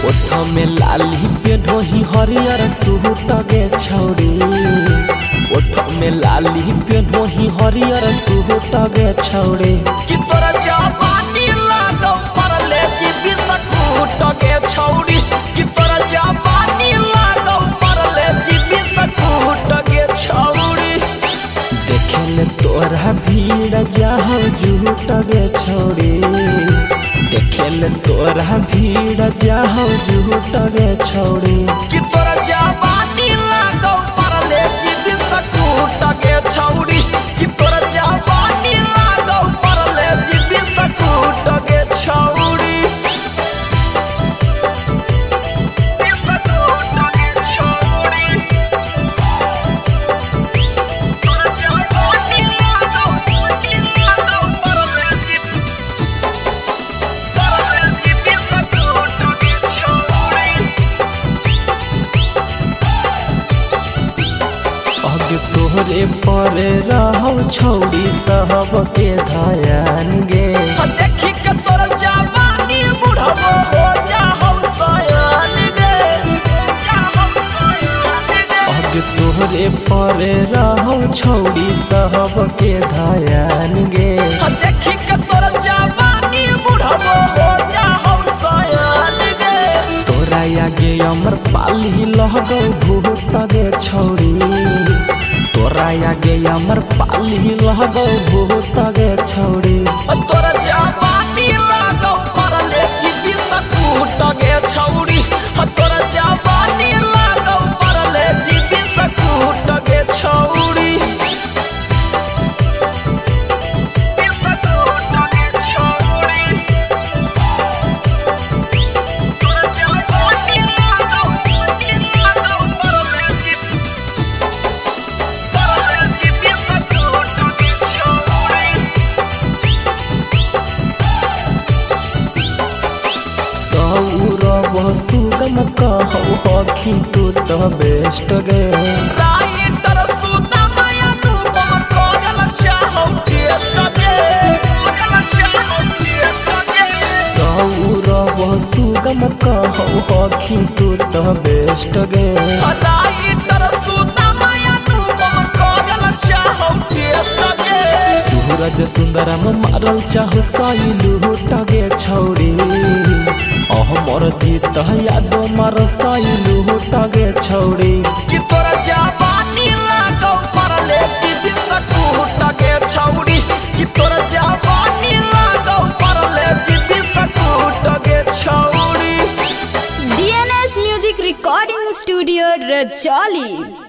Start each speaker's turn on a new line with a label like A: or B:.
A: ओठ में लाली पे ढोही हरियर सूट गे छौड़ी ओठ में लाली पे ढोही हरियर सूट गे छौड़ी
B: कि तोरा जवानी लागौ परले कि बिस्कुट गे छौड़ी कि तोरा जवानी लागौ परले कि बिस्कुट गे छौड़ी
A: देखे ले तोरा भीड़ जाहौ झूठ गे छौड़ी देखे ले तोरा भीड़ जाहौ झूठ गे छौड़ी
B: कि तोरा जवानी लागौ परले कि बिस्कुट गे छौड़ी कि तोरा जवानी लागौ परले कि बिस्कुट गे छौड़ी बिस्कुट गे छौड़ी तोरा जवानी लागौ परले कि बिस्कुट गे छौड़ी
A: अगे तोहरे पर रहौ छौड़ी सब के धायन गे
B: देखी के तोर जवानी बुढ़बो हो जाहौ सयान गे
A: अगे तोहरे पर रहौ छौड़ी सब के धायन गे
B: देखी के तोर जवानी बुढ़बो हो जाहौ सयान गे
A: तोरा आगे अमर पाली लहगौ भूत गे छौड़ी तोरा आगे अमर पाली लहगौ भूत गे छौड़ी
B: तोर जवानी लागौ परले कि बिस्कुट गे छौड़ी तोर जवानी लागौ परले कि बिस्कुट गे छौड़ी बिस्कुट गे छौड़ी तोर जवानी लागौ परले कि बिस्कुट गे छौड़ी
A: सौरभ सुगम कहौ हखी तू तो बेस्ट गे
B: राइटर सुना माया तू बम कोगल चाहौ टेस्ट गे
A: सौरभ सुगम कहौ हखी तू तो बेस्ट गे
B: राइटर सुना माया तू बम कोगल चाहौ टेस्ट गे
A: सूरज सुंदरम मारल चाहु सैलू टगे छौड़ी हमर जीत याद मार सैलू टगे छौड़ी
B: कि तोरा जवानी लागौ परले कि बिस्कुट गे छौड़ी कि तोरा जवानी लागौ परले कि बिस्कुट गे छौड़ी
C: DNS Music Recording Studio, Rajoli.